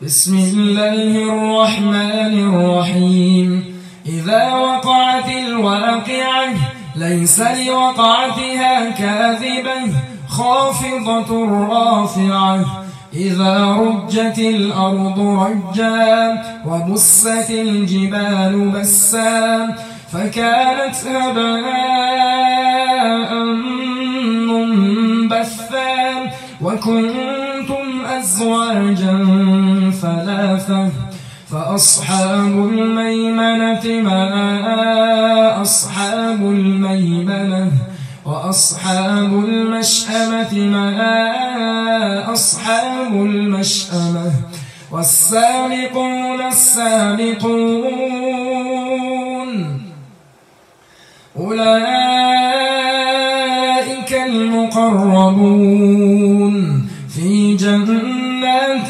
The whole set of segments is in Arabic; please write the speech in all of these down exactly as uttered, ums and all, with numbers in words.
بسم الله الرحمن الرحيم إذا وقعت الواقعة ليس لوقعتها كاذبة خافضة رافعة إذا رجت الأرض رجا وبست الجبال بسا فكانت هباء منبثا وكنتم أزواجا ثلاثة فأصحاب الميمنة ما أصحاب الميمنة وأصحاب المشأمة ما أصحاب المشأمة والسابقون السابقون أولئك المقربون في جنات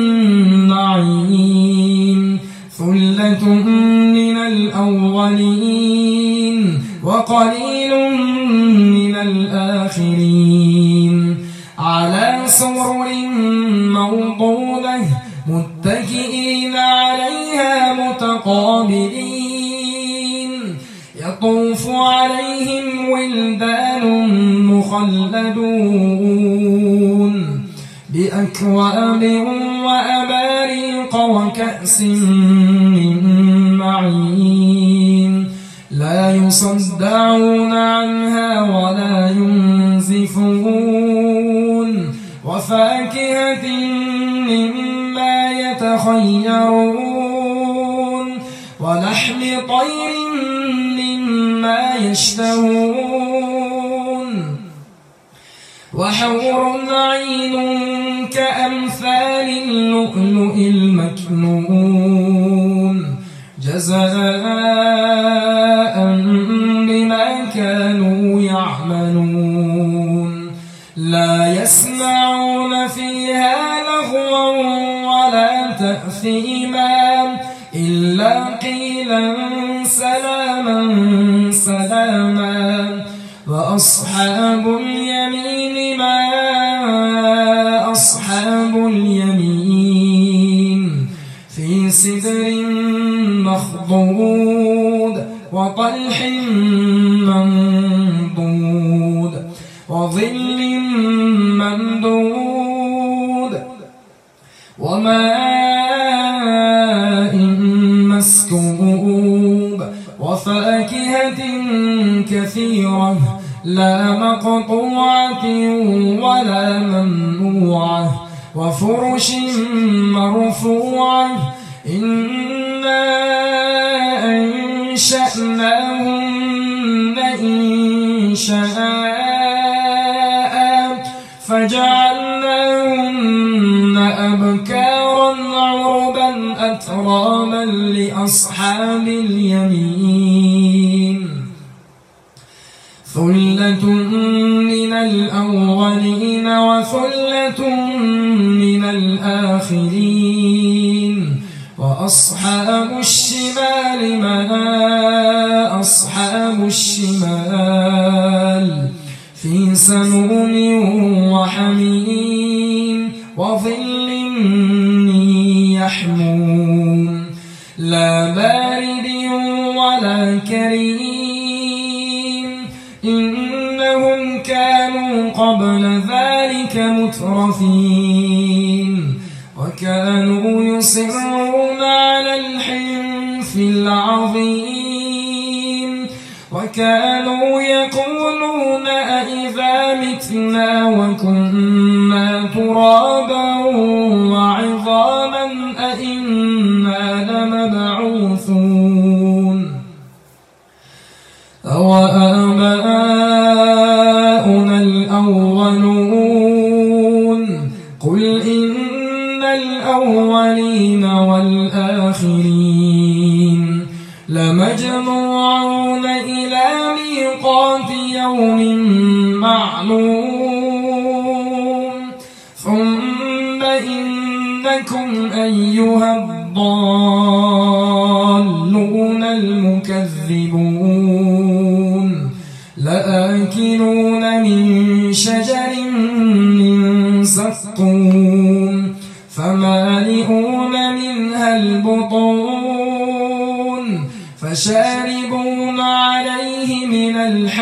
النعيم ثلة من الأولين وقليل من الآخرين على سرر موضونة متكئين عليها متقابلين يطوف عليهم ولدان مخلدون بأكواب وأباريق وكأس من معين لا يصدعون عنها ولا ينزفون وفاكهة مما يتخيرون ولحم طير مما يشتهون وحور عين كأمثال اللؤلؤ المكنون جزاء بما كانوا يعملون لا يسمعون فيها لغوا ولا تأثيما إلا قيلا سلاما سلاما وأصحاب اليمين ما أصحاب اليمين في سدر مخضود وطلح منضود وظل ممدود وماء مسكوب وفاكهة كثيرة لا مقطوعة ولا ممنوعة وفرش مرفوعة إنا أنشأناهن إنشاء فجعلناهن أبكارا عربا أتراما لأصحاب اليمين ثلة من الأولين وثلة من الآخرين وأصحاب الشمال ما أصحاب الشمال في سموم وحميم وظل يحموم لا بارد ولا كريم إنهم كانوا قبل ذلك مترفين وكانوا يصرون على الحنث العظيم وكانوا يقولون أئذا متنا وكنا ترابا وعظاما أئنا لمبعوثون أوآباؤنا الأولون قل إن الأولين والآخرين لمجموعون إلى ميقات يوم معلوم ثم إنكم أيها الضالون المكذبون لآكلون من شجر من زقوم فمالئون البطون فشاربون عليه من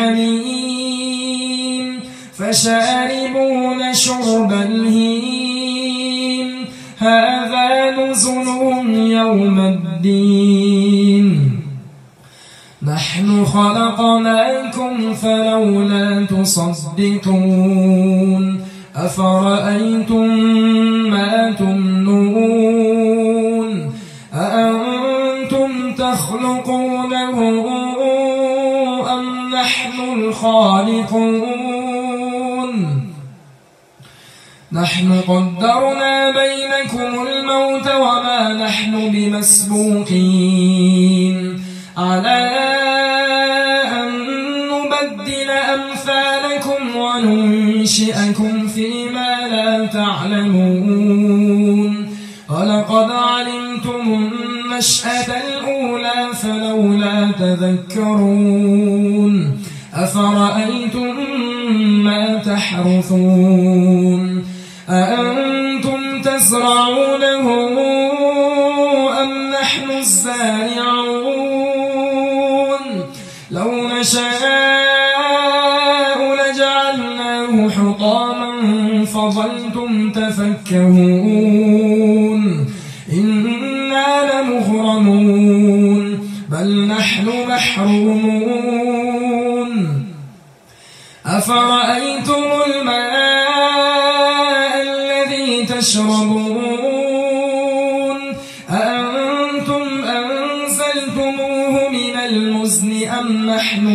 الحميم فشاربون شرب الهيم هذا نزلهم يوم الدين نحن خلقناكم فلولا تصدقون أفرأيتم ما تمنون أأنتم تخلقونه أم نحن الخالقون نحن قدرنا بينكم الموت وما نحن بمسبوقين على أن نبدل أمثالكم وننشئكم فيما لا تعلمون ولقد علمتم النشأة الأولى فلولا تذكرون أفرأيتم ما تحرثون أأنتم تزرعونه أم نحن الزارعون لو نشاء لجعلناه حطاما فظلتم تفكهون إنا لمغرمون بل نحن محرومون أفرأيتم الماء الذي تشربون أأنتم أنزلتموه من المزن أم نحن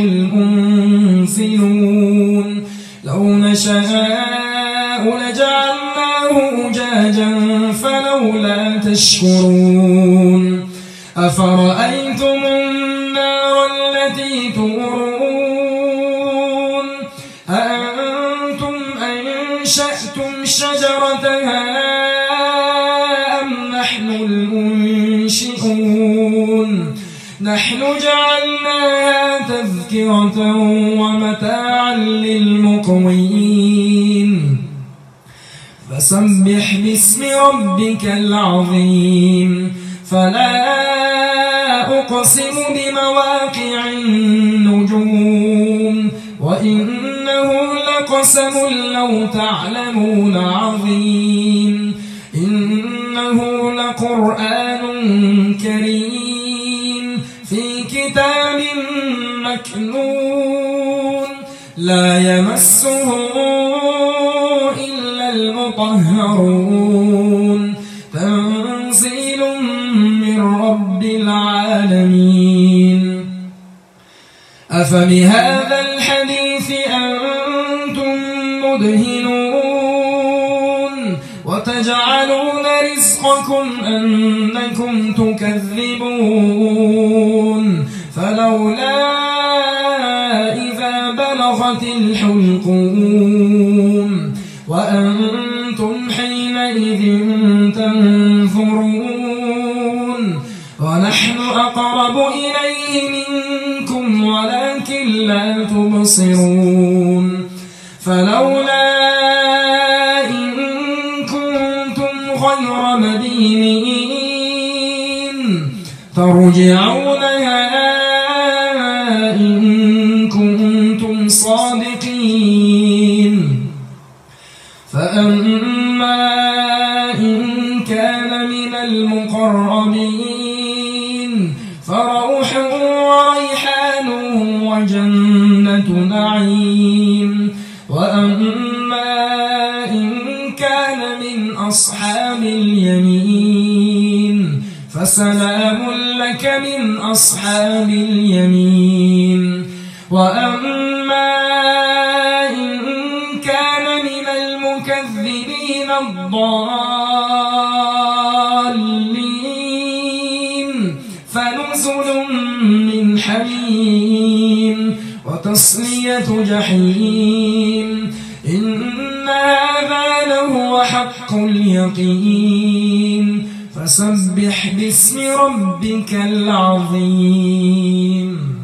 المنزلون لو نشاء لجعلناه أجاجا فلولا تشكرون أفرأيتم النار التي تورون أأنتم أنشأتم شجرتها أم نحن المنشئون نحن جعلناها تذكرة ومتاعا للمقوين فسبح باسم ربك العظيم فلا أقسم بمواقع النجوم وإنه لقسم لو تعلمون عظيم إنه لقرآن كريم في كتاب مكنون لا يمسه إلا المطهرون تنزيل من رب العالمين أفبهذا الحديث أنتم مدهنون وتجعلون رزقكم أنكم تكذبون فلولا إذا بلغت الحلقوم وأنتم حينئذ تنظرون ونحن أقرب إليه منكم ولكن لا تبصرون فلولا إن كنتم غير مدينين ترجعونها إن كنتم صادقين فأما إن كان من المقربين فروح وريحان وجنة نعيم وأما إن كان من أصحاب اليمين فسلام لك من أصحاب اليمين وأما إن كان من المكذبين الضالين فنزل من حميم وتصلية جحيم إن هذا لهو حق اليقين فسبح باسم ربك العظيم.